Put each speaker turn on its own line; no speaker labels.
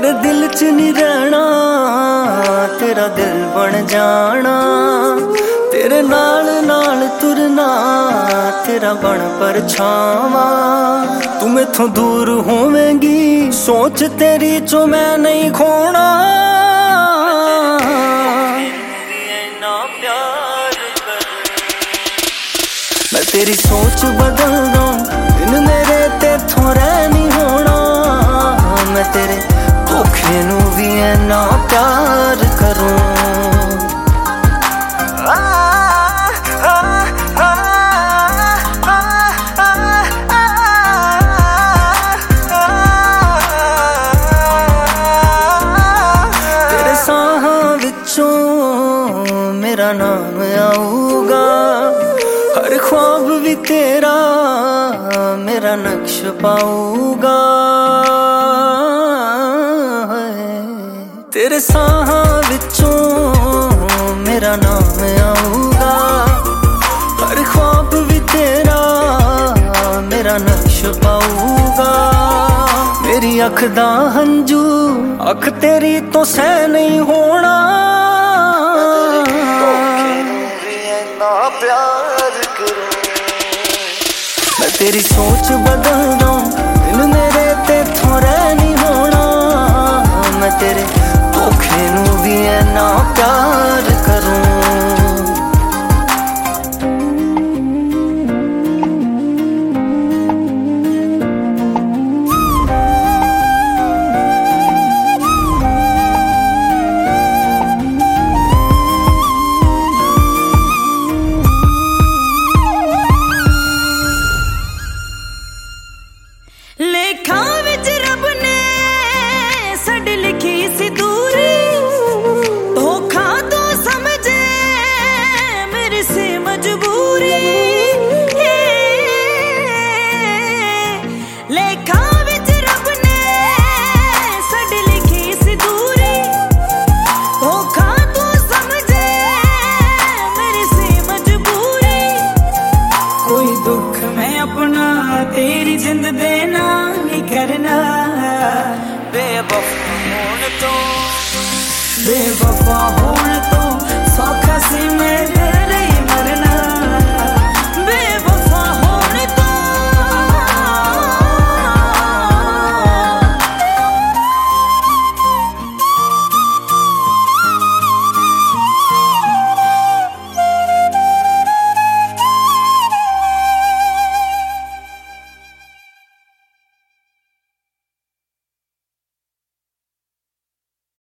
मेरे दिल च नहीं रहना, तेरा दिल बन जाना। तेरे नाल नाल तुरना, तेरा बन परछावा। तू मैथों दूर होवेंगी, सोच तेरी चो मैं नहीं खोना। मैं तेरी सोच बदल दूं, दिन मेरे तेथों रह नहीं होना। मैं तेरे धोखे नू भी इन्ना प्यार करूं। तेरे साहां विचों मेरा नाम आऊगा, हर ख्वाब भी तेरा मेरा नक्श पाऊगा। तेरे साहां विचों मेरा नाम आऊगा, हर ख्वाब भी तेरा मेरा नक्श पाऊगा। मेरी अख दा हंजू अख तेरी तो सह नहीं होना। प्यार करूं मैं तेरी सोच बदल दूं, दिन मेरे तेथों रह नहीं होना। मैं तेरे धोखे नू भी इन्ना प्यार करूं।
लेखा विच रब ने साडी लिखी सी दूरी, धोखा तो समझे मेरी सी मजबूरी। लेखा विच रब ने साडी लिखी सी दूरी, धोखा तो समझे मेरी सी मजबूरी। कोई दुख मैं अपना तेरी जिंद देना नहीं करना। बेवफा होने तो सौखा सी मेरे